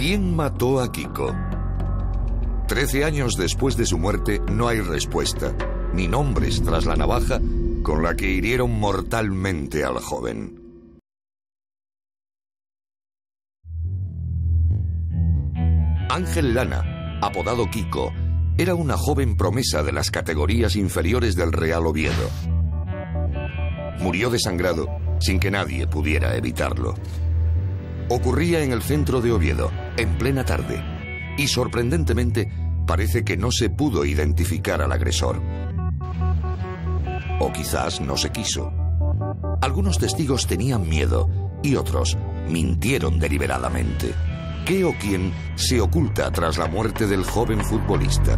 ¿Quién mató a Kiko? 13 años después de su muerte no hay respuesta, ni nombres tras la navaja con la que hirieron mortalmente al joven. Ángel Lana, apodado Kiko, era una joven promesa de las categorías inferiores del Real Oviedo. Murió desangrado sin que nadie pudiera evitarlo. Ocurría en el centro de Oviedo, en plena tarde, y sorprendentemente parece que no se pudo identificar al agresor. O quizás no se quiso. Algunos testigos tenían miedo y otros mintieron deliberadamente. ¿Qué o quién se oculta tras la muerte del joven futbolista?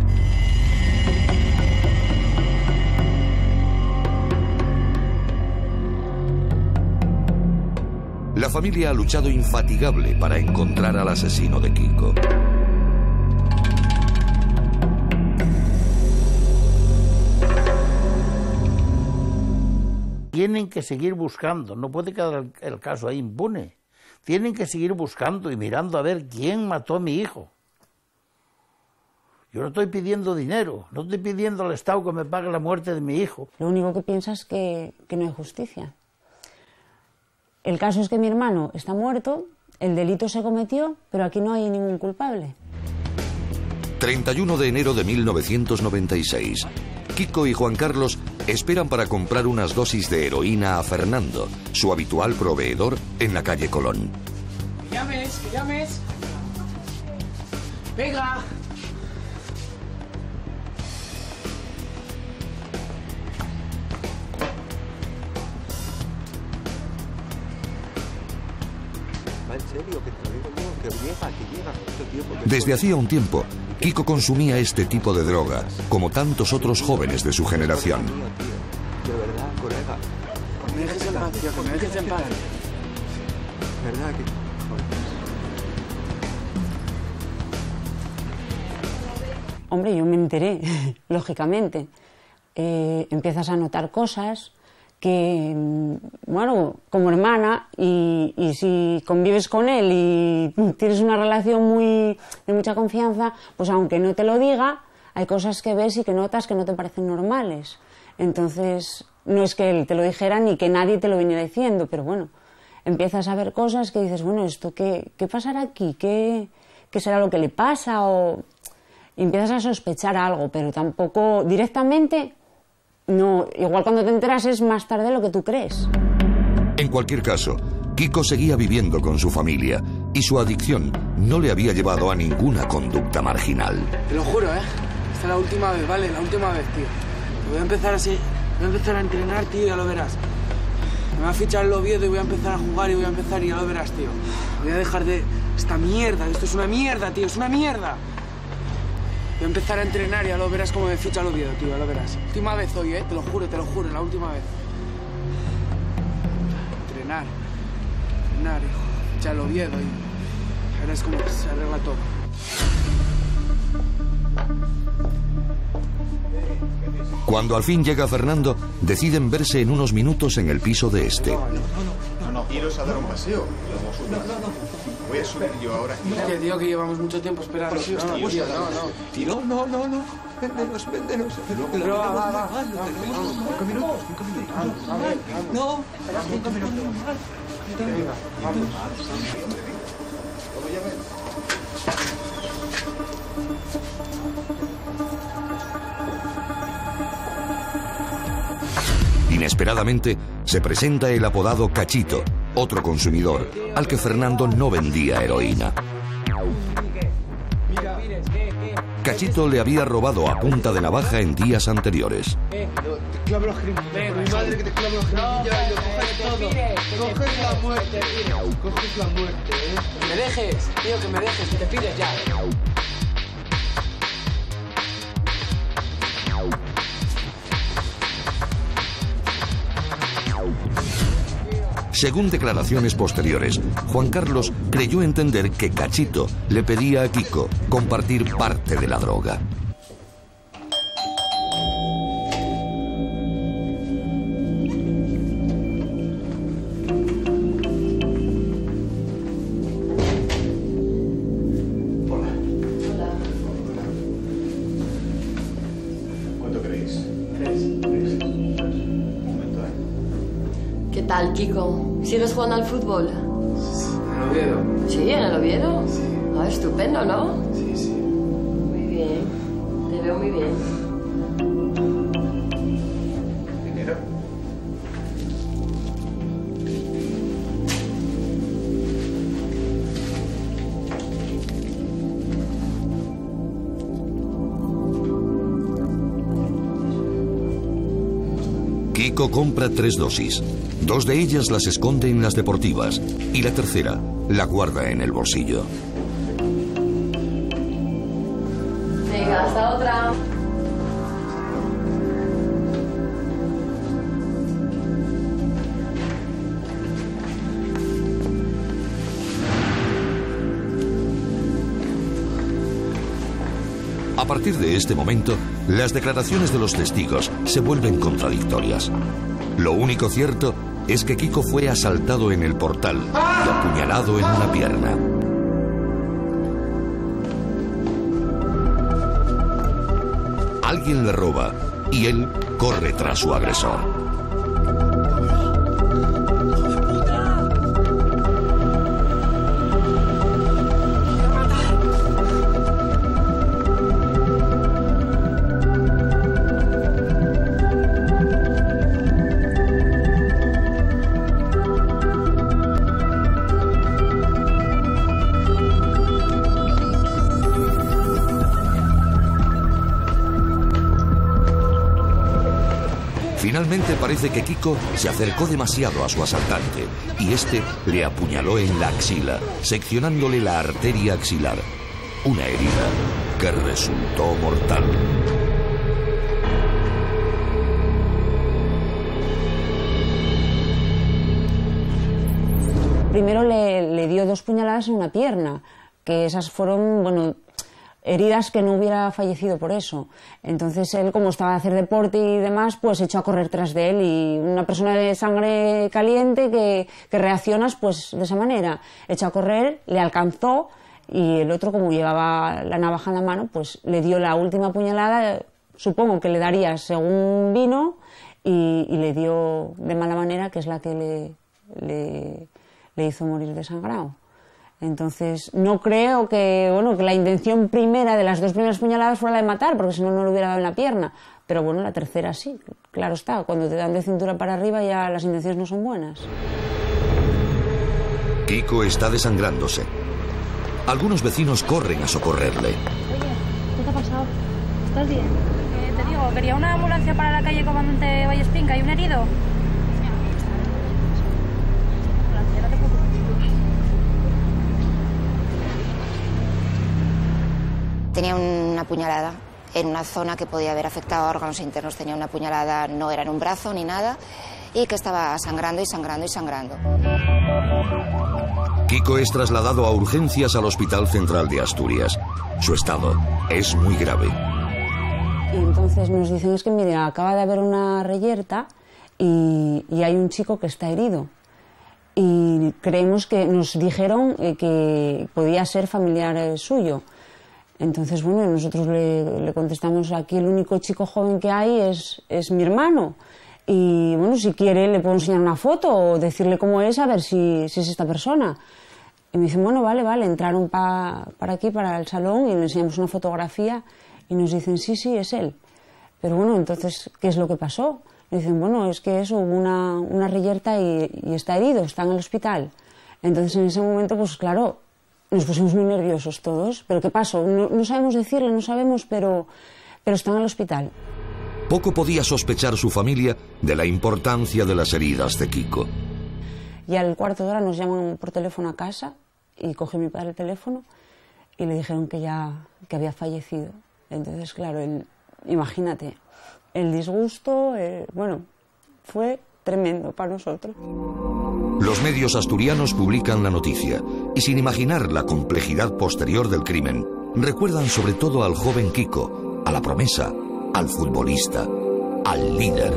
La familia ha luchado infatigable para encontrar al asesino de Kiko. Tienen que seguir buscando, no puede quedar el caso ahí impune. Tienen que seguir buscando y mirando a ver quién mató a mi hijo. Yo no estoy pidiendo dinero, no estoy pidiendo al Estado que me pague la muerte de mi hijo. Lo único que piensa es que no hay justicia. El caso es que mi hermano está muerto, el delito se cometió, pero aquí no hay ningún culpable. 31 de enero de 1996. Kiko y Juan Carlos esperan para comprar unas dosis de heroína a Fernando, su habitual proveedor en la calle Colón. ¡Que llames, que llames! ¡Venga! Desde hacía un tiempo, Kiko consumía este tipo de droga, como tantos otros jóvenes de su generación. De verdad, colega. Que me dejes en paz, tío, que me dejes en paz. ¿Verdad que...? Hombre, yo me enteré, lógicamente. Empiezas a notar cosas que, bueno, como hermana, y si convives con él y tienes una relación de mucha confianza, pues aunque no te lo diga, hay cosas que ves y que notas que no te parecen normales. Entonces, no es que él te lo dijera ni que nadie te lo viniera diciendo, pero bueno, empiezas a ver cosas que dices, bueno, ¿esto qué pasará aquí? ¿Qué será lo que le pasa? Y empiezas a sospechar algo, pero tampoco directamente... No, igual cuando te enteras es más tarde de lo que tú crees. En cualquier caso, Kiko seguía viviendo con su familia y su adicción no le había llevado a ninguna conducta marginal. Te lo juro, ¿eh? Esta es la última vez, ¿vale? La última vez, tío. Voy a empezar así, voy a empezar a entrenar, tío, y ya lo verás. Me va a fichar el Oviedo y voy a empezar a jugar y voy a empezar y ya lo verás, tío. Voy a dejar de... esta mierda, esto es una mierda, tío, es una mierda. Voy a empezar a entrenar y ya lo verás cómo me ficha el Oviedo, tío, ya lo verás. Última vez hoy, te lo juro, la última vez. Entrenar, hijo. Ficha el Oviedo y verás cómo se arregla todo. Cuando al fin llega Fernando, deciden verse en unos minutos en el piso de este. No, iros a dar un paseo. Voy a subir yo ahora. Hostia, tío, que llevamos mucho tiempo esperando. No. Véndenos. Pero va. 5 minutos. No. 5 minutos. Venga, vamos. Inesperadamente, se presenta el apodado Cachito, otro consumidor, al que Fernando no vendía heroína. Cachito le había robado a punta de navaja en días anteriores. Te clavo la jeringuilla. Mi madre que te clavo la jeringuilla y lo coges todo. Coges la muerte. Coges la muerte, Que me dejes, tío, que me dejes, que te pides ya. Según declaraciones posteriores, Juan Carlos creyó entender que Cachito le pedía a Kiko compartir parte de la droga. Kiko? ¿Sigues jugando al fútbol? ¿En el Oviedo? Sí, en el Oviedo. Sí. Ah, estupendo, ¿no? Sí, sí. Muy bien. Te veo muy bien. ¿Dinero? Kiko compra 3 dosis. 2 de ellas las esconde en las deportivas y la tercera la guarda en el bolsillo. Venga, hasta otra. A partir de este momento, las declaraciones de los testigos se vuelven contradictorias. Lo único cierto es que Kiko fue asaltado en el portal y apuñalado en una pierna. Alguien le roba y él corre tras su agresor. Finalmente parece que Kiko se acercó demasiado a su asaltante y este le apuñaló en la axila, seccionándole la arteria axilar. Una herida que resultó mortal. Primero le dio 2 puñaladas en una pierna, que esas fueron, bueno, heridas que no hubiera fallecido por eso. Entonces él, como estaba a hacer deporte y demás, pues echó a correr tras de él, y una persona de sangre caliente que reaccionas pues de esa manera. Echó a correr, le alcanzó, y el otro, como llevaba la navaja en la mano, pues le dio la última puñalada, supongo que le daría según vino, y le dio de mala manera, que es la que le hizo morir desangrado. Entonces, no creo que, bueno, que la intención primera de las 2 primeras puñaladas fuera la de matar, porque si no, no le hubiera dado en la pierna. Pero bueno, la tercera sí, claro está. Cuando te dan de cintura para arriba ya las intenciones no son buenas. Kiko está desangrándose. Algunos vecinos corren a socorrerle. Oye, ¿qué te ha pasado? ¿Estás bien? Te digo, quería una ambulancia para la calle Comandante Vallespinca. ¿Hay un herido? Tenía una puñalada en una zona que podía haber afectado a órganos internos. Tenía una puñalada, no era en un brazo ni nada, y que estaba sangrando y sangrando y sangrando. Kiko es trasladado a urgencias al Hospital Central de Asturias. Su estado es muy grave. Y entonces nos dicen, es que mira, acaba de haber una reyerta y hay un chico que está herido. Y creemos que nos dijeron que podía ser familiar suyo. Entonces, bueno, nosotros le contestamos, aquí el único chico joven que hay es mi hermano. Y bueno, si quiere le puedo enseñar una foto o decirle cómo es, a ver si es esta persona. Y me dicen, bueno, vale, entraron para aquí, para el salón, y le enseñamos una fotografía y nos dicen, sí, es él. Pero bueno, entonces, ¿qué es lo que pasó? Me dicen, bueno, es que eso, hubo una reyerta y está herido, está en el hospital. Entonces, en ese momento, pues claro, nos pusimos muy nerviosos todos. ¿Pero qué pasó? No sabemos decirle, no sabemos, pero está en el hospital. Poco podía sospechar su familia de la importancia de las heridas de Kiko. Y al cuarto de hora nos llaman por teléfono a casa y coge mi padre el teléfono y le dijeron que había fallecido. Entonces, claro, imagínate, el disgusto, bueno, fue tremendo para nosotros. Los medios asturianos publican la noticia y, sin imaginar la complejidad posterior del crimen, recuerdan sobre todo al joven Kiko, a la promesa, al futbolista, al líder.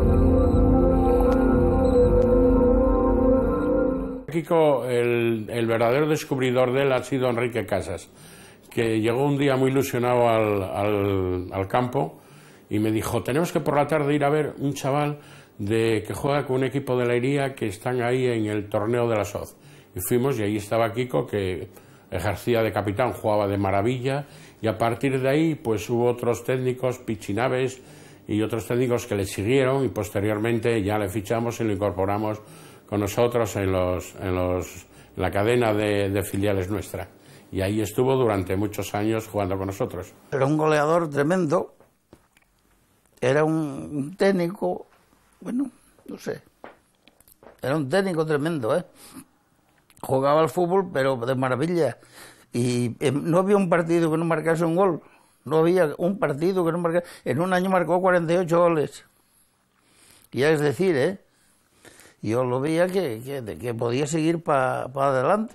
Kiko, el verdadero descubridor de él ha sido Enrique Casas, que llegó un día muy ilusionado al campo y me dijo, tenemos que por la tarde ir a ver un chaval que juega con un equipo de Leiría que están ahí en el torneo de la SOZ. Y fuimos y ahí estaba Kiko, que ejercía de capitán, jugaba de maravilla, y a partir de ahí pues hubo otros técnicos, Pichinaves y otros técnicos que le siguieron, y posteriormente ya le fichamos y lo incorporamos con nosotros en la cadena de filiales nuestra. Y ahí estuvo durante muchos años jugando con nosotros. Era un goleador tremendo, era un técnico, bueno, no sé, era un técnico tremendo, ¿eh? Jugaba al fútbol, pero de maravilla. Y no había un partido que no marcase un gol. No había un partido que no marcase. En un año marcó 48 goles. Ya es decir, ¿eh? Yo lo veía que podía seguir para adelante.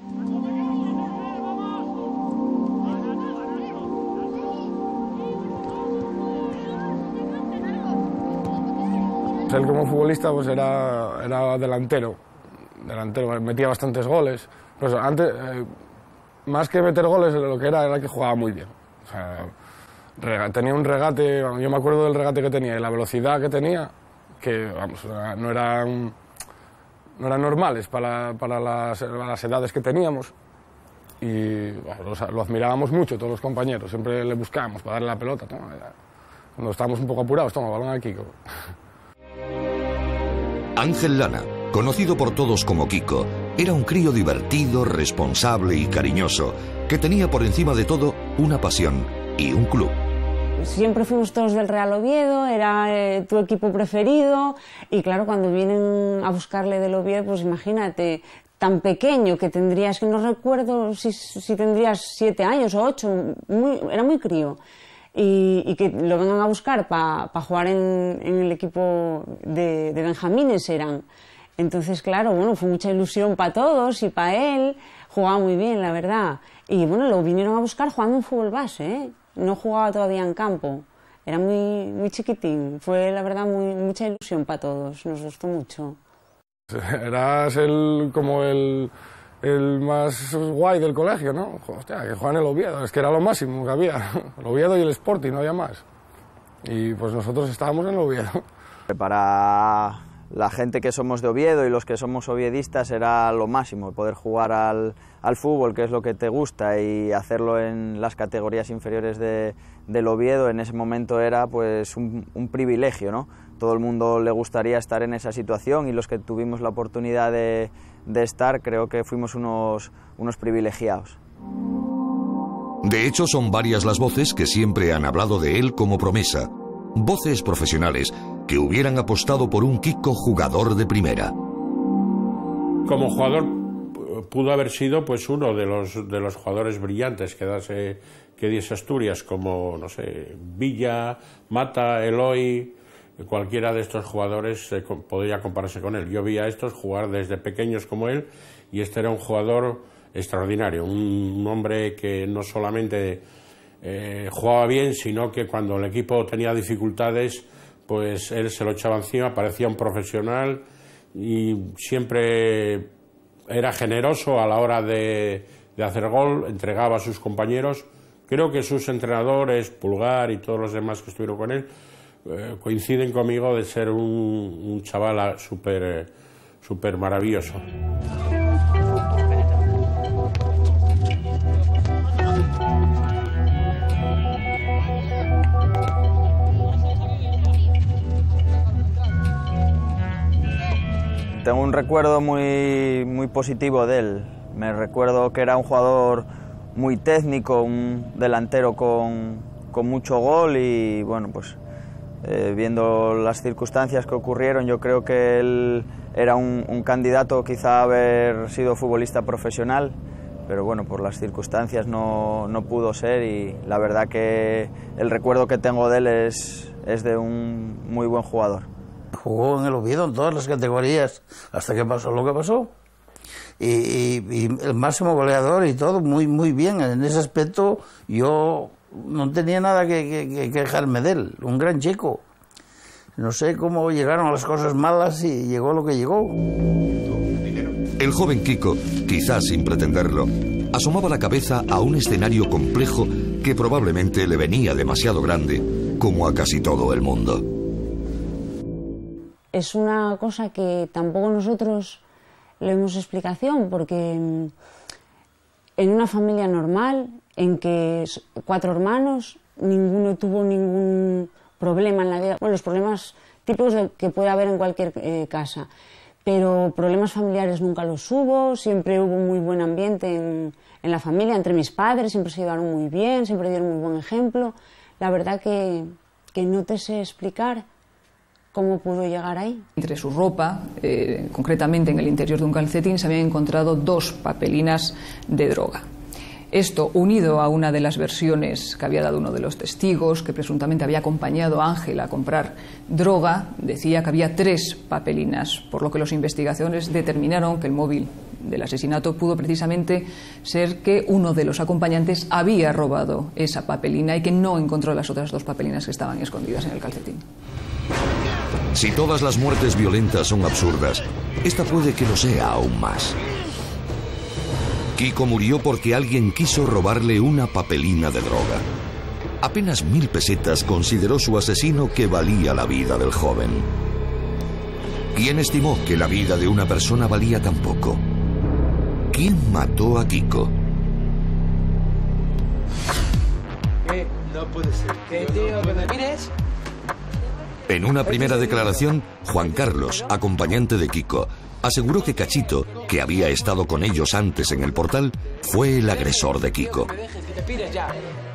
Él como futbolista pues era delantero, metía bastantes goles. Pues antes, más que meter goles, lo que era que jugaba muy bien. O sea, tenía un regate, yo me acuerdo del regate que tenía y la velocidad que tenía, que vamos, no eran normales para las edades que teníamos. Y bueno, lo admirábamos mucho todos los compañeros, siempre le buscábamos para darle la pelota. ¿No? Cuando estábamos un poco apurados, toma, balón a Kiko. Ángel Lana, conocido por todos como Kiko, era un crío divertido, responsable y cariñoso, que tenía por encima de todo una pasión y un club. Siempre fuimos todos del Real Oviedo, era tu equipo preferido, y claro, cuando vienen a buscarle del Oviedo, pues imagínate, tan pequeño que tendrías, que no recuerdo si tendrías 7 años o 8, era muy crío. Y que lo vengan a buscar para jugar en el equipo de benjamines eran. Entonces, claro, bueno, fue mucha ilusión para todos y para él. Jugaba muy bien, la verdad. Y bueno, lo vinieron a buscar jugando en fútbol base, ¿eh? No jugaba todavía en campo. Era muy chiquitín. Fue, la verdad, mucha ilusión para todos. Nos gustó mucho. Eras como el más guay del colegio, ¿no? Hostia, que juega en el Oviedo, es que era lo máximo que había. El Oviedo y el Sporting, no había más. Y pues nosotros estábamos en el Oviedo. Para la gente que somos de Oviedo y los que somos oviedistas era lo máximo, poder jugar al fútbol, que es lo que te gusta, y hacerlo en las categorías inferiores del Oviedo, en ese momento era pues un privilegio, ¿no? Todo el mundo le gustaría estar en esa situación, y los que tuvimos la oportunidad de estar, creo que fuimos unos privilegiados. De hecho, son varias las voces que siempre han hablado de él como promesa. Voces profesionales que hubieran apostado por un Kiko jugador de primera. Como jugador pudo haber sido pues uno de los jugadores brillantes que diese Asturias, como, no sé, Villa, Mata, Eloy. Cualquiera de estos jugadores podría compararse con él. Yo vi a estos jugar desde pequeños como él, y este era un jugador extraordinario, un hombre que no solamente jugaba bien, sino que cuando el equipo tenía dificultades, pues él se lo echaba encima, parecía un profesional, y siempre era generoso a la hora de hacer gol, entregaba a sus compañeros. Creo que sus entrenadores, Pulgar y todos los demás que estuvieron con él, coinciden conmigo de ser un chaval súper maravilloso. Tengo un recuerdo muy positivo de él. Me recuerdo que era un jugador muy técnico, un delantero con mucho gol, y bueno, pues viendo las circunstancias que ocurrieron, yo creo que él era un candidato quizá a haber sido futbolista profesional, pero bueno, por las circunstancias no pudo ser, y la verdad que el recuerdo que tengo de él es de un muy buen jugador. Jugó en el Oviedo en todas las categorías hasta que pasó lo que pasó, y el máximo goleador y todo, muy bien. En ese aspecto yo no tenía nada que quejarme de él, un gran chico. No sé cómo llegaron las cosas malas y llegó lo que llegó. El joven Kiko, quizás sin pretenderlo, asomaba la cabeza a un escenario complejo que probablemente le venía demasiado grande, como a casi todo el mundo. es una cosa que tampoco nosotros le hemos explicación, porque en una familia normal, en que 4 hermanos, ninguno tuvo ningún problema en la vida. Bueno, los problemas típicos que puede haber en cualquier casa, pero problemas familiares nunca los hubo, siempre hubo muy buen ambiente en la familia, entre mis padres, siempre se llevaron muy bien, siempre dieron muy buen ejemplo. La verdad que no te sé explicar cómo pudo llegar ahí. Entre su ropa, concretamente en el interior de un calcetín, se habían encontrado 2 papelinas de droga. Esto, unido a una de las versiones que había dado uno de los testigos, que presuntamente había acompañado a Ángel a comprar droga, decía que había 3 papelinas, por lo que los investigadores determinaron que el móvil del asesinato pudo precisamente ser que uno de los acompañantes había robado esa papelina y que no encontró las otras 2 papelinas que estaban escondidas en el calcetín. Si todas las muertes violentas son absurdas, esta puede que lo sea aún más. Kiko murió porque alguien quiso robarle una papelina de droga. Apenas 1000 pesetas consideró su asesino que valía la vida del joven. ¿Quién estimó que la vida de una persona valía tan poco? ¿Quién mató a Kiko? No puede ser. ¿Qué, tío? ¿Que me mires? En una primera declaración, Juan Carlos, acompañante de Kiko, aseguró que Cachito, que había estado con ellos antes en el portal, fue el agresor de Kiko. Que dejes, que te pires ya.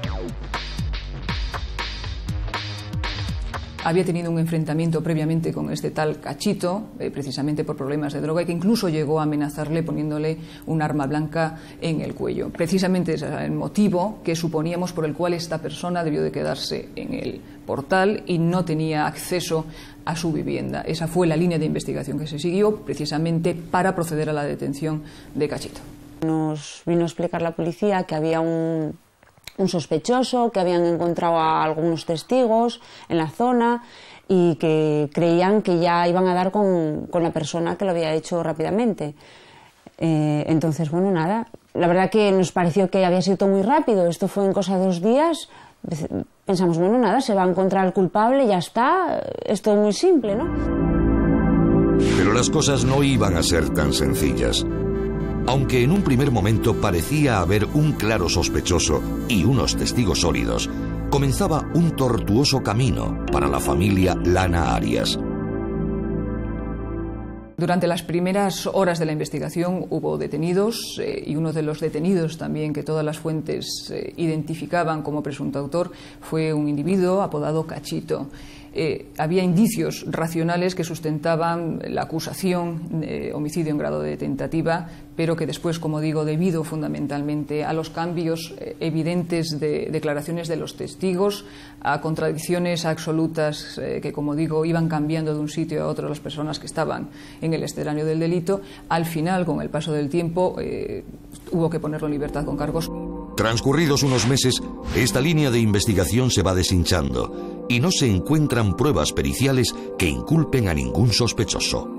Había tenido un enfrentamiento previamente con este tal Cachito, precisamente por problemas de droga, y que incluso llegó a amenazarle poniéndole un arma blanca en el cuello. Precisamente ese era el motivo que suponíamos por el cual esta persona debió de quedarse en el portal y no tenía acceso a su vivienda. Esa fue la línea de investigación que se siguió precisamente para proceder a la detención de Cachito. Nos vino a explicar la policía que había un sospechoso, que habían encontrado a algunos testigos en la zona y que creían que ya iban a dar con la persona que lo había hecho rápidamente. Entonces, bueno, nada, la verdad que nos pareció que había sido todo muy rápido, esto fue en cosa de 2 días, pensamos, bueno, nada, se va a encontrar el culpable, ya está, es todo muy simple, ¿no? Pero las cosas no iban a ser tan sencillas. Aunque en un primer momento parecía haber un claro sospechoso y unos testigos sólidos, comenzaba un tortuoso camino para la familia Lana Arias. Durante las primeras horas de la investigación hubo detenidos y uno de los detenidos también que todas las fuentes identificaban como presunto autor fue un individuo apodado Cachito. Había indicios racionales que sustentaban la acusación de homicidio en grado de tentativa, pero que después, como digo, debido fundamentalmente a los cambios evidentes de declaraciones de los testigos, a contradicciones absolutas que, como digo, iban cambiando de un sitio a otro las personas que estaban en el escenario del delito, al final, con el paso del tiempo, hubo que ponerlo en libertad con cargos. Transcurridos unos meses, esta línea de investigación se va deshinchando y no se encuentran pruebas periciales que inculpen a ningún sospechoso.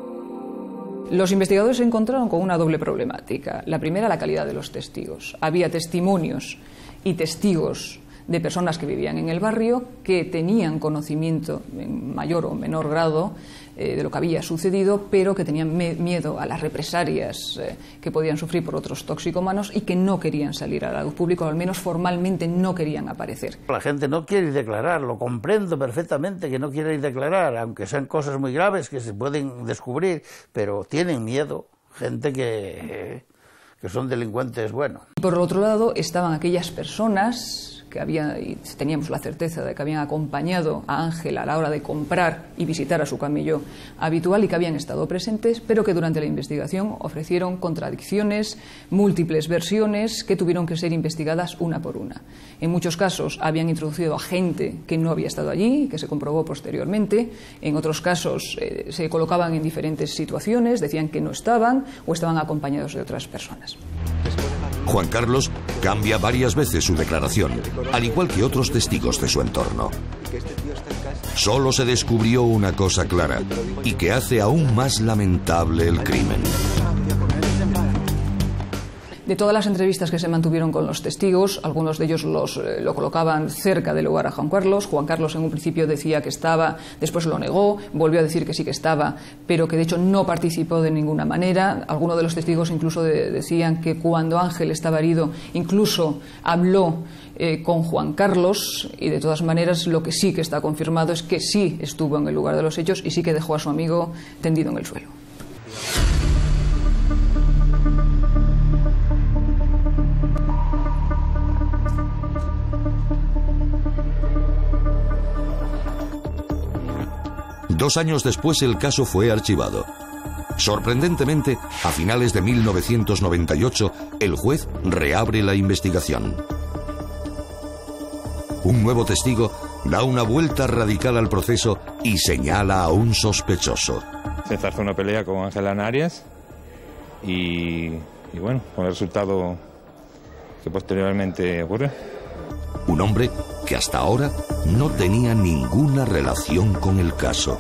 Los investigadores se encontraron con una doble problemática. La primera, la calidad de los testigos. Había testimonios y testigos de personas que vivían en el barrio que tenían conocimiento en mayor o menor grado de lo que había sucedido, pero que tenían miedo a las represalias que podían sufrir por otros toxicómanos y que no querían salir a la luz pública, o al menos formalmente no querían aparecer. La gente no quiere declarar, lo comprendo perfectamente que no quiere declarar, aunque sean cosas muy graves que se pueden descubrir, pero tienen miedo, gente que son delincuentes buenos. Por otro lado estaban aquellas personas que y teníamos la certeza de que habían acompañado a Ángel a la hora de comprar y visitar a su camello habitual y que habían estado presentes, pero que durante la investigación ofrecieron contradicciones, múltiples versiones que tuvieron que ser investigadas una por una. En muchos casos habían introducido a gente que no había estado allí, que se comprobó posteriormente. En otros casos se colocaban en diferentes situaciones, decían que no estaban o estaban acompañados de otras personas. Juan Carlos cambia varias veces su declaración, al igual que otros testigos de su entorno. Solo se descubrió una cosa clara y que hace aún más lamentable el crimen. De todas las entrevistas que se mantuvieron con los testigos, algunos de ellos lo colocaban cerca del lugar a Juan Carlos. Juan Carlos en un principio decía que estaba, después lo negó, volvió a decir que sí que estaba, pero que de hecho no participó de ninguna manera. Algunos de los testigos incluso decían que cuando Ángel estaba herido incluso habló con Juan Carlos, y de todas maneras lo que sí que está confirmado es que sí estuvo en el lugar de los hechos y sí que dejó a su amigo tendido en el suelo. Dos años después el caso fue archivado. Sorprendentemente, a finales de 1998, el juez reabre la investigación. Un nuevo testigo da una vuelta radical al proceso y señala a un sospechoso. Se zarzó una pelea con Ángel Lana Arias y bueno, con el resultado que posteriormente ocurrió. Un hombre que hasta ahora no tenía ninguna relación con el caso.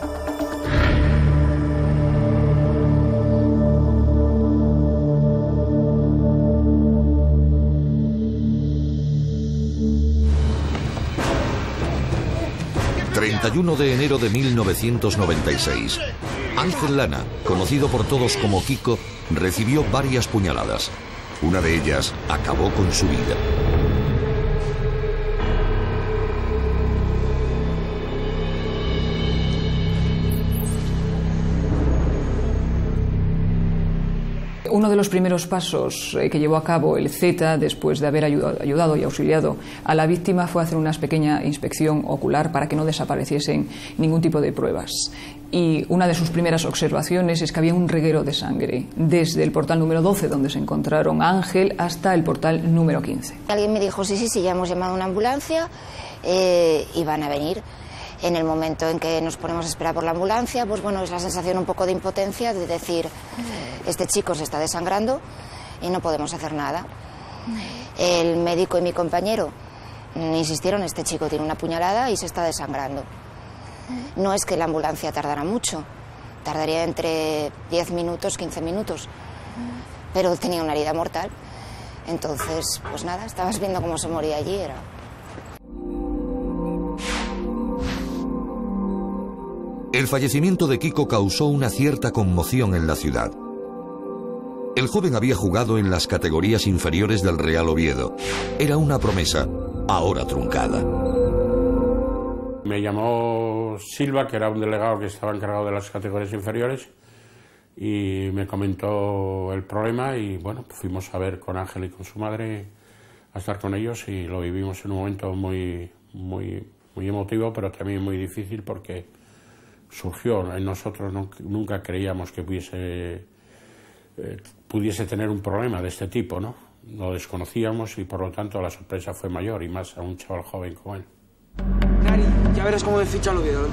El 31 de enero de 1996, Ángel Lana, conocido por todos como Kiko, recibió varias puñaladas. Una de ellas acabó con su vida. Uno de los primeros pasos que llevó a cabo el Z, después de haber ayudado y auxiliado a la víctima, fue hacer una pequeña inspección ocular para que no desapareciesen ningún tipo de pruebas. Y una de sus primeras observaciones es que había un reguero de sangre desde el portal número 12, donde se encontraron a Ángel, hasta el portal número 15. Alguien me dijo, sí, ya hemos llamado a una ambulancia y van a venir. En el momento en que nos ponemos a esperar por la ambulancia, pues bueno, es la sensación un poco de impotencia, de decir, este chico se está desangrando y no podemos hacer nada. El médico y mi compañero insistieron, este chico tiene una puñalada y se está desangrando. No es que la ambulancia tardara mucho, tardaría entre 10 minutos, 15 minutos, pero tenía una herida mortal. Entonces, pues nada, estabas viendo cómo se moría allí, era... El fallecimiento de Kiko causó una cierta conmoción en la ciudad. El joven había jugado en las categorías inferiores del Real Oviedo. Era una promesa, ahora truncada. Me llamó Silva, que era un delegado que estaba encargado de las categorías inferiores, y me comentó el problema y bueno, fuimos a ver con Ángel y con su madre, a estar con ellos, y lo vivimos en un momento muy emotivo, pero también muy difícil porque surgió en nosotros, nunca creíamos que pudiese tener un problema de este tipo, ¿no? Lo desconocíamos y por lo tanto la sorpresa fue mayor, y más a un chaval joven como él. Nari, ya verás cómo me ficha el Oviedo.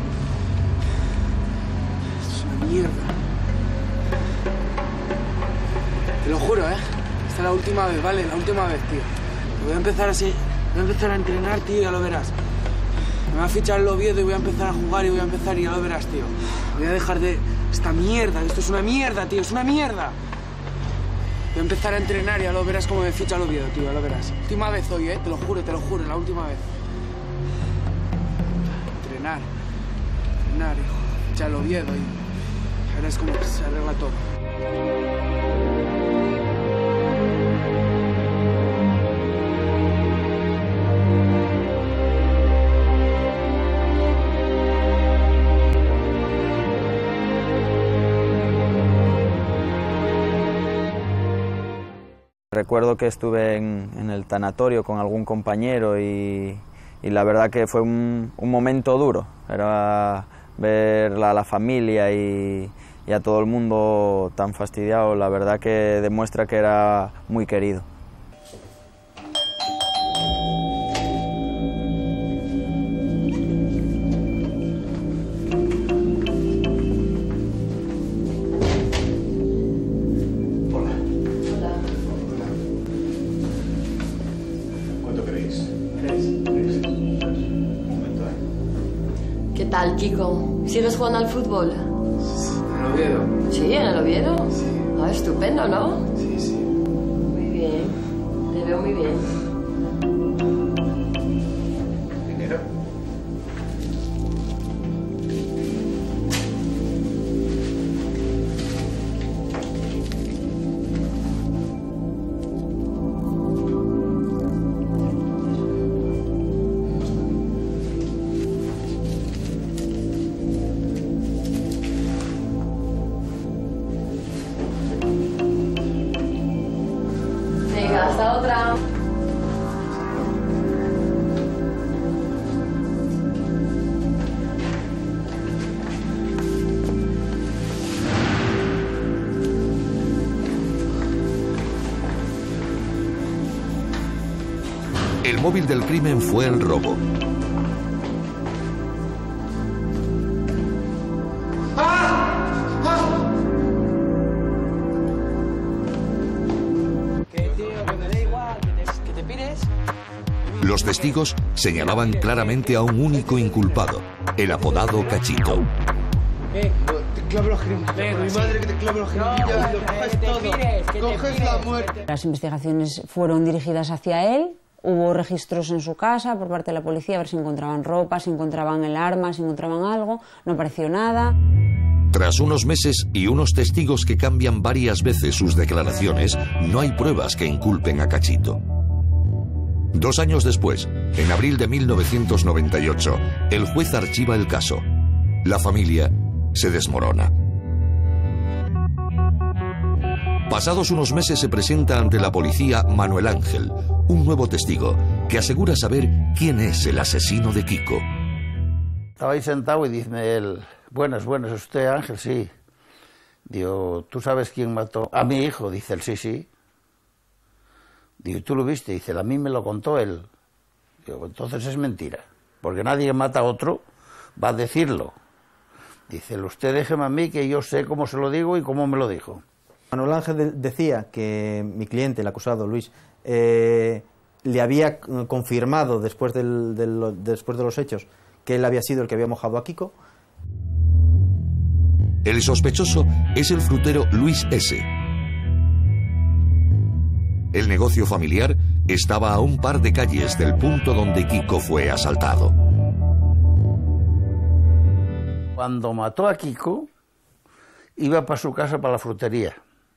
Es una mierda. Te lo juro, ¿eh? Esta es la última vez, ¿vale? La última vez, tío. Voy a empezar así, voy a empezar a entrenar, tío, ya lo verás. Me va a fichar el Oviedo y voy a empezar a jugar y voy a empezar y ya lo verás, tío. Voy a dejar de... Esta mierda, esto es una mierda, tío, es una mierda. Voy a empezar a entrenar y ya lo verás cómo me ficha el Oviedo, tío, ya lo verás. Última vez hoy, te lo juro, la última vez. Entrenar, hijo. Ficha el Oviedo y verás cómo se arregla todo. Recuerdo que estuve en el tanatorio con algún compañero y la verdad que fue un momento duro. Era ver a la familia y a todo el mundo tan fastidiado, la verdad que demuestra que era muy querido. ¿Qué tal, Kiko? ¿Sigues jugando al fútbol? ¿En el Oviedo? Sí, en el Oviedo. Sí. Ah, estupendo, ¿no? Sí. Muy bien. veo muy bien. Dinero. Venga, hasta otra. El móvil del crimen fue el robo. Los testigos señalaban claramente a un único inculpado, el apodado Cachito. Te clavo los jeringuillas. Mi madre que te clavo los jeringuillas y lo coges todo. Coges la muerte. Las investigaciones fueron dirigidas hacia él. Hubo registros en su casa por parte de la policía a ver si encontraban ropa, si encontraban el arma, si encontraban algo. No apareció nada. Tras unos meses y unos testigos que cambian varias veces sus declaraciones, no hay pruebas que inculpen a Cachito. 2 años después, en abril de 1998, el juez archiva el caso. La familia se desmorona. Pasados unos meses se presenta ante la policía Manuel Ángel, un nuevo testigo que asegura saber quién es el asesino de Kiko. Estaba ahí sentado y dice él, buenas, ¿es usted Ángel? Sí. Digo, ¿tú sabes quién mató a mi hijo? Dice él, sí. Digo, ¿tú lo viste? Dice, a mí me lo contó él. Digo, entonces es mentira, porque nadie que mata a otro va a decirlo. Dice, usted déjeme a mí que yo sé cómo se lo digo y cómo me lo dijo. Manuel Ángel decía que mi cliente, el acusado Luis, le había confirmado después de los hechos que él había sido el que había mojado a Kiko. El sospechoso es el frutero Luis S. El negocio familiar estaba a un par de calles del punto donde Kiko fue asaltado. Cuando mató a Kiko, iba para su casa, para la frutería.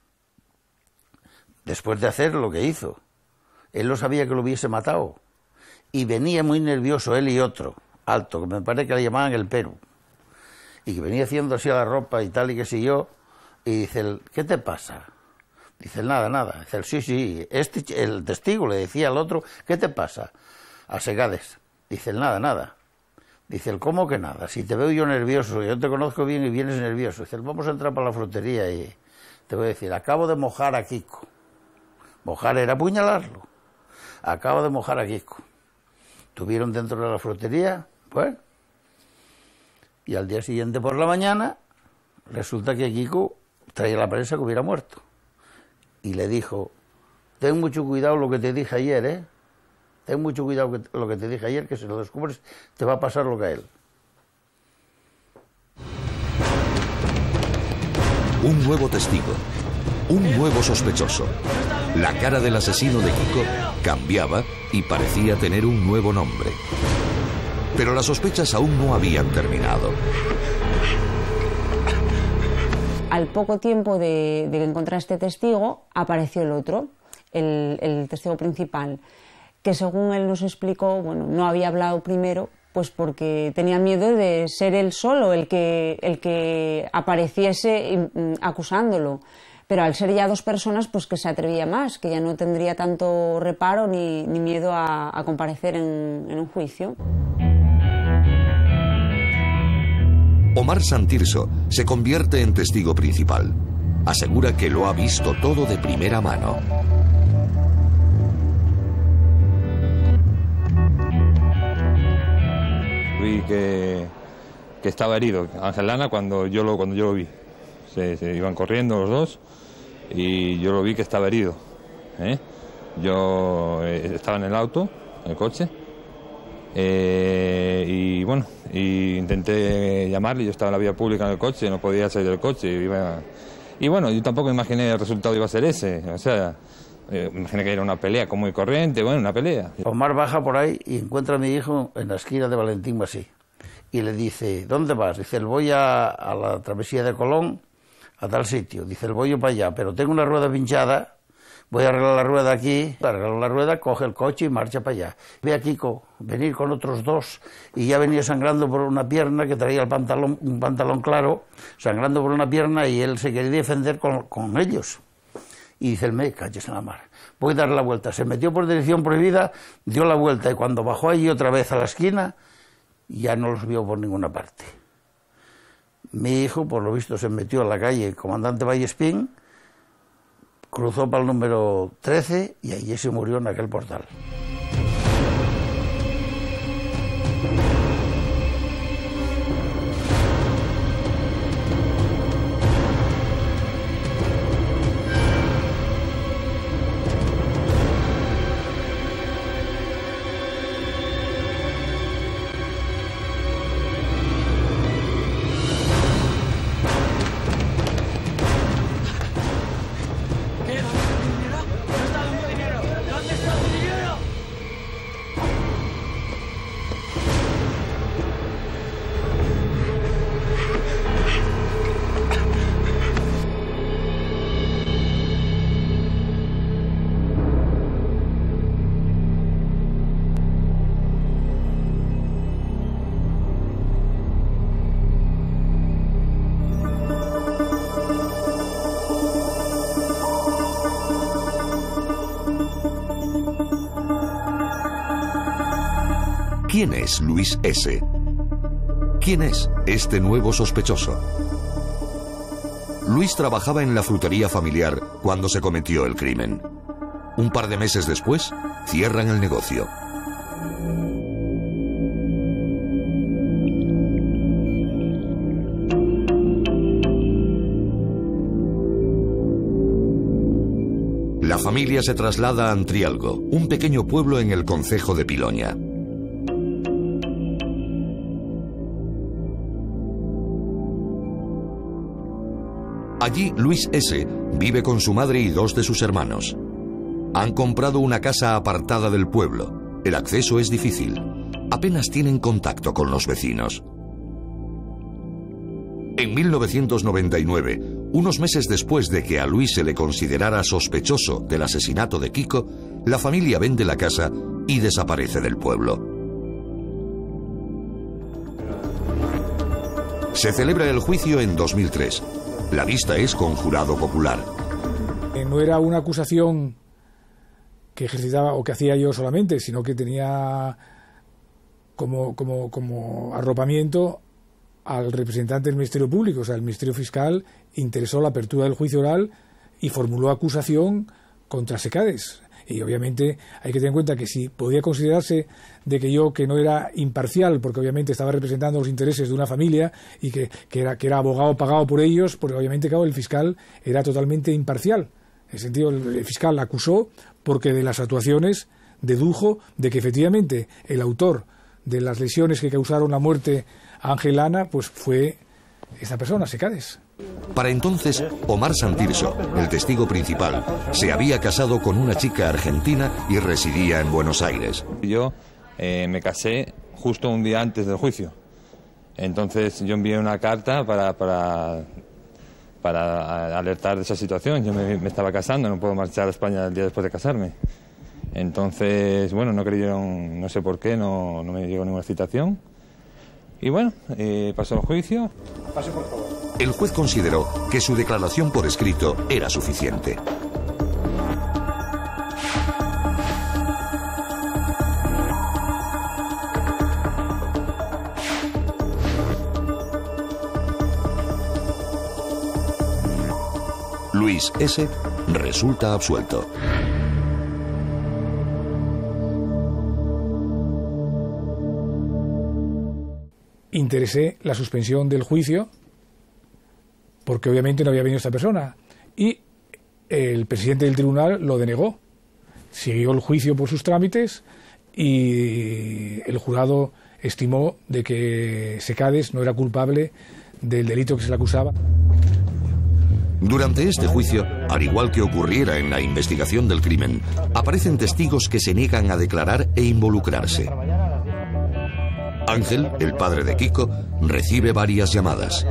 Después de hacer lo que hizo. Él no sabía que lo hubiese matado. Y venía muy nervioso él y otro, alto, que me parece que le llamaban el Perú. Y que venía haciendo así a la ropa y tal y que sé yo. Y dice, ¿qué te pasa? Dice, nada. Dice, sí. El testigo le decía al otro, ¿qué te pasa? A Segades. Dice, nada. Dice, ¿cómo que nada? Si te veo yo nervioso, yo te conozco bien y vienes nervioso. Dice, vamos a entrar para la frutería y te voy a decir, acabo de mojar a Kiko. Mojar era apuñalarlo. Acabo de mojar a Kiko. Tuvieron dentro de la frutería, bueno. Y al día siguiente por la mañana, resulta que Kiko traía la prensa que hubiera muerto. Y le dijo, ten mucho cuidado lo que te dije ayer, ¿eh? Ten mucho cuidado lo que te dije ayer, que si lo descubres te va a pasar lo que a él. Un nuevo testigo, un nuevo sospechoso. La cara del asesino de Kiko cambiaba y parecía tener un nuevo nombre. Pero las sospechas aún no habían terminado. Al poco tiempo de encontrar este testigo, apareció el otro, el testigo principal, que según él nos explicó, bueno, no había hablado primero, pues porque tenía miedo de ser él solo el que apareciese acusándolo. Pero al ser ya 2 personas, pues que se atrevía más, que ya no tendría tanto reparo ni miedo a comparecer en un juicio. Omar Santirso se convierte en testigo principal. Asegura que lo ha visto todo de primera mano. Vi que estaba herido Ángel Lana cuando yo lo vi. Se iban corriendo los dos y yo lo vi que estaba herido. Yo estaba en el auto, en el coche, y bueno, intenté llamarle. Yo estaba en la vía pública en el coche, no podía salir del coche. Y bueno, yo tampoco imaginé el resultado iba a ser ese. O sea, Imagina que era una pelea común y corriente, bueno, una pelea. Omar baja por ahí y encuentra a mi hijo en la esquina de Valentín Masí. Y le dice, ¿dónde vas? Dice, voy a la travesía de Colón, a tal sitio. Dice, voy para allá, pero tengo una rueda pinchada, voy a arreglar la rueda aquí. Arregla la rueda, coge el coche y marcha para allá. Ve a Kiko venir con otros dos y ya venía sangrando por una pierna, que traía un pantalón claro, sangrando por una pierna, y él se quería defender con ellos. Y dice, me calles en la mar, voy a dar la vuelta. Se metió por dirección prohibida, dio la vuelta, y cuando bajó allí otra vez a la esquina, ya no los vio por ninguna parte. Mi hijo, por lo visto, se metió a la calle Comandante Vallespín, cruzó para el número 13 y allí se murió en aquel portal. ¿Quién es Luis S.? ¿Quién es este nuevo sospechoso? Luis trabajaba en la frutería familiar cuando se cometió el crimen. Un par de meses después, cierran el negocio. La familia se traslada a Antrialgo, un pequeño pueblo en el concejo de Piloña. Allí, Luis S. vive con su madre y dos de sus hermanos. Han comprado una casa apartada del pueblo. El acceso es difícil. Apenas tienen contacto con los vecinos. En 1999, unos meses después de que a Luis se le considerara sospechoso del asesinato de Kiko, la familia vende la casa y desaparece del pueblo. Se celebra el juicio en 2003. La vista es con jurado popular. No era una acusación que ejercitaba o que hacía yo solamente, sino que tenía como arropamiento al representante del Ministerio Público. O sea, el Ministerio Fiscal interesó la apertura del juicio oral y formuló acusación contra Secades. Y obviamente hay que tener en cuenta que si podía considerarse de que no era imparcial, porque obviamente estaba representando los intereses de una familia y que era abogado pagado por ellos, porque obviamente, claro, el fiscal era totalmente imparcial. En ese sentido, el fiscal la acusó porque de las actuaciones dedujo de que efectivamente el autor de las lesiones que causaron la muerte a Ángel Lana pues fue esta persona, Secades. Para entonces, Omar Santirso, el testigo principal, se había casado con una chica argentina y residía en Buenos Aires. Yo me casé justo un día antes del juicio. Entonces yo envié una carta para alertar de esa situación. Yo me estaba casando, no puedo marchar a España el día después de casarme. Entonces, bueno, no creyeron, no sé por qué, no me llegó ninguna citación. Y bueno, pasó el juicio. Pase, por favor. El juez consideró que su declaración por escrito era suficiente. Luis S. resulta absuelto. Interesé la suspensión del juicio porque obviamente no había venido esta persona y el presidente del tribunal lo denegó. Siguió el juicio por sus trámites y el jurado estimó de que Secades no era culpable del delito que se le acusaba. Durante este juicio, al igual que ocurriera en la investigación del crimen, aparecen testigos que se niegan a declarar e involucrarse. Ángel, el padre de Kiko, recibe varias llamadas.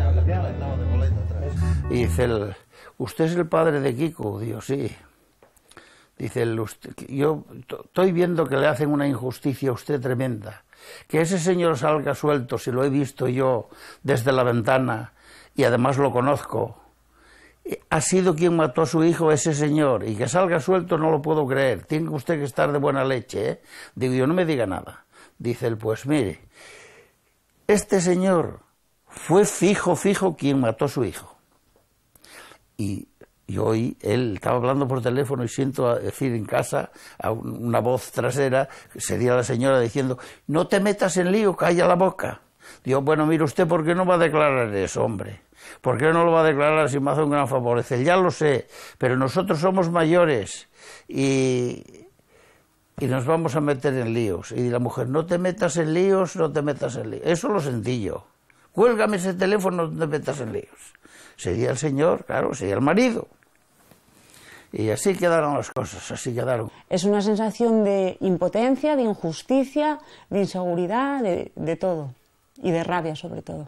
Y dice ¿usted es el padre de Kiko? Digo, sí. Dice yo estoy viendo que le hacen una injusticia a usted tremenda. Que ese señor salga suelto, si lo he visto yo desde la ventana, y además lo conozco. Ha sido quien mató a su hijo ese señor, y que salga suelto no lo puedo creer. Tiene usted que estar de buena leche, ¿eh? Digo, yo no me diga nada. Dice él, pues mire, este señor fue fijo quien mató a su hijo. Y oí, él estaba hablando por teléfono y siento decir en casa a una voz trasera, que sería la señora diciendo, no te metas en lío, calla la boca. Digo, bueno, mire usted, ¿por qué no va a declarar eso, hombre? ¿Por qué no lo va a declarar si me hace un gran favor? Dice, ya lo sé, pero nosotros somos mayores y nos vamos a meter en líos. Y la mujer, no te metas en líos, no te metas en líos. Eso lo sentí yo. Cuélgame ese teléfono, no te metas en líos. Sería el señor, claro, sería el marido. Y así quedaron las cosas, así quedaron. Es una sensación de impotencia, de injusticia, de inseguridad, de todo. Y de rabia, sobre todo.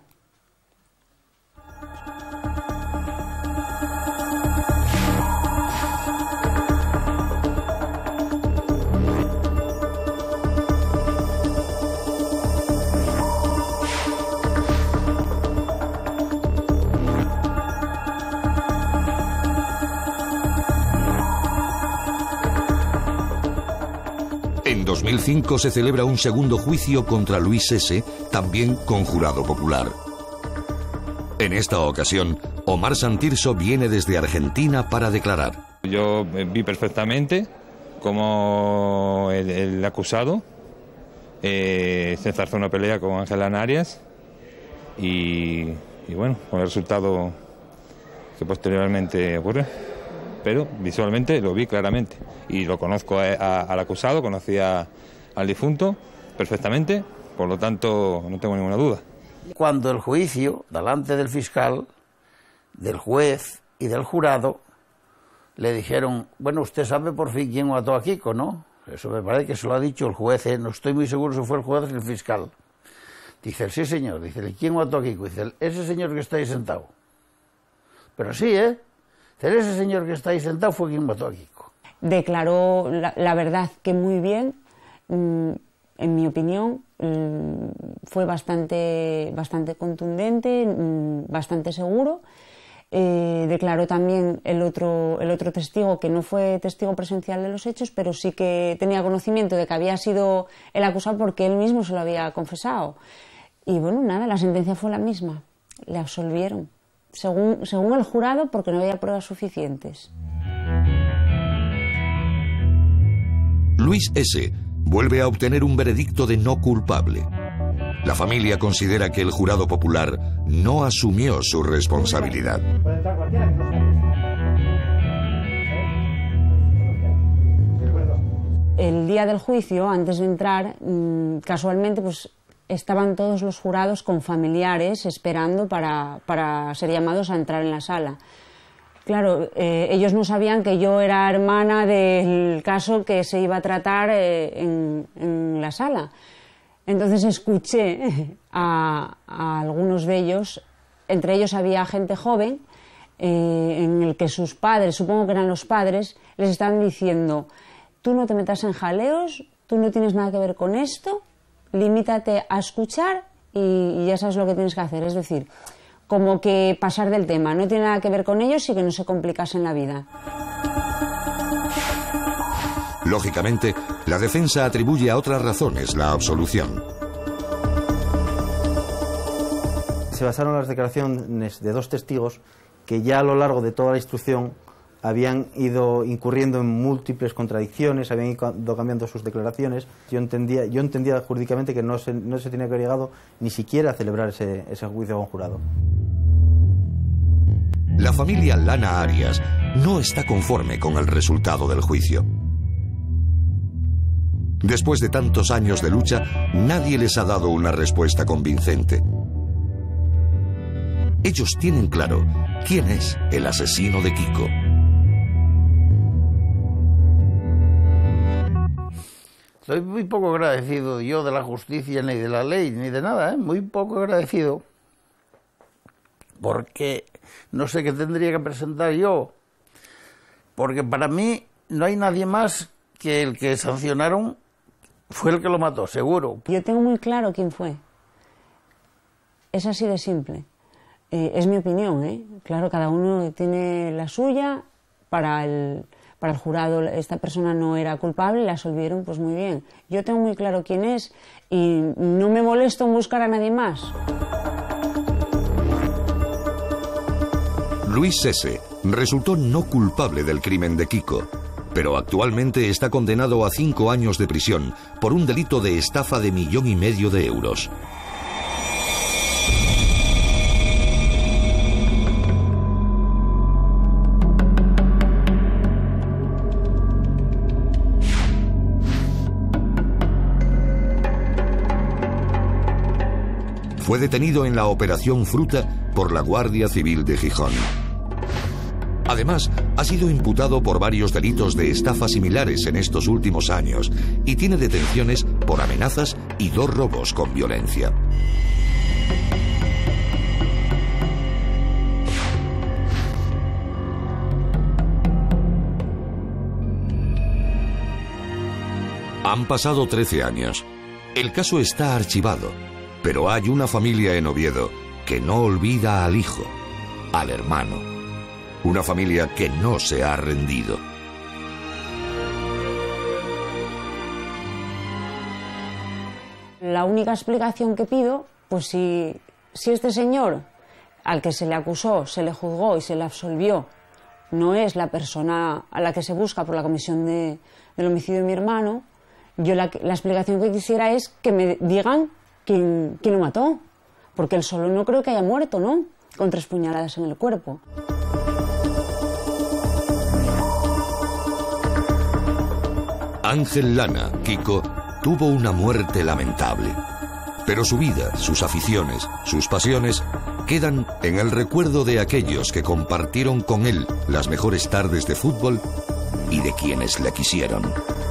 En 2005 se celebra un segundo juicio contra Luis S., también con jurado popular. En esta ocasión, Omar Santirso viene desde Argentina para declarar. Yo vi perfectamente cómo el acusado se enzarzó una pelea con Ángel Lana Arias y bueno, con el resultado que posteriormente ocurre. Pero visualmente lo vi claramente y lo conozco al acusado, conocía al difunto perfectamente, por lo tanto no tengo ninguna duda. Cuando el juicio, delante del fiscal, del juez y del jurado, le dijeron, bueno, usted sabe por fin quién mató a Kiko, ¿no? Eso me parece que se lo ha dicho el juez, no estoy muy seguro si fue el juez o el fiscal. Dice, sí señor, dice, ¿quién mató a Kiko? Dice, ese señor que está ahí sentado. Pero sí, ese señor que está ahí sentado fue quien mató a Kiko. Declaró la verdad que muy bien, en mi opinión, fue bastante contundente, bastante seguro. Declaró también el otro testigo, que no fue testigo presencial de los hechos, pero sí que tenía conocimiento de que había sido el acusado porque él mismo se lo había confesado. Y bueno, nada, la sentencia fue la misma, le absolvieron. Según el jurado, porque no había pruebas suficientes. Luis S. vuelve a obtener un veredicto de no culpable. La familia considera que el jurado popular no asumió su responsabilidad. El día del juicio, antes de entrar, casualmente, pues estaban todos los jurados con familiares esperando para ser llamados a entrar en la sala. Claro, ellos no sabían que yo era hermana del caso que se iba a tratar en la sala. Entonces escuché a algunos de ellos, entre ellos había gente joven, en el que sus padres, supongo que eran los padres, les estaban diciendo, tú no te metas en jaleos, tú no tienes nada que ver con esto, limítate a escuchar y ya sabes lo que tienes que hacer. Es decir, como que pasar del tema, no tiene nada que ver con ellos y que no se complicasen la vida. Lógicamente, la defensa atribuye a otras razones la absolución. Se basaron en las declaraciones de dos testigos que ya a lo largo de toda la instrucción habían ido incurriendo en múltiples contradicciones, habían ido cambiando sus declaraciones. Yo entendía jurídicamente que no se tenía que haber llegado ni siquiera a celebrar ese juicio con jurado. La familia Lana Arias no está conforme con el resultado del juicio. Después de tantos años de lucha, nadie les ha dado una respuesta convincente. ellos tienen claro quién es el asesino de Kiko. Soy muy poco agradecido yo de la justicia, ni de la ley, ni de nada, ¿eh? Muy poco agradecido. Porque no sé qué tendría que presentar yo. Porque para mí no hay nadie más que el que sancionaron fue el que lo mató, seguro. Yo tengo muy claro quién fue. Es así de simple. Es mi opinión, ¿eh? Claro, cada uno tiene la suya. Para el jurado esta persona no era culpable, la absolvieron, pues muy bien. Yo tengo muy claro quién es y no me molesto en buscar a nadie más. Luis S. resultó no culpable del crimen de Kiko, pero actualmente está condenado a 5 años de prisión por un delito de estafa de 1,5 millones de euros. Fue detenido en la Operación Fruta por la Guardia Civil de Gijón. Además, ha sido imputado por varios delitos de estafa similares en estos últimos años y tiene detenciones por amenazas y 2 robos con violencia. Han pasado 13 años. El caso está archivado. Pero hay una familia en Oviedo que no olvida al hijo, al hermano. Una familia que no se ha rendido. La única explicación que pido, pues si este señor al que se le acusó, se le juzgó y se le absolvió, no es la persona a la que se busca por la comisión del homicidio de mi hermano, yo la explicación que quisiera es que me digan ¿quién lo mató? Porque él solo no creo que haya muerto, ¿no? Con 3 puñaladas en el cuerpo. Ángel Lana, Kiko, tuvo una muerte lamentable. Pero su vida, sus aficiones, sus pasiones, quedan en el recuerdo de aquellos que compartieron con él las mejores tardes de fútbol y de quienes le quisieron.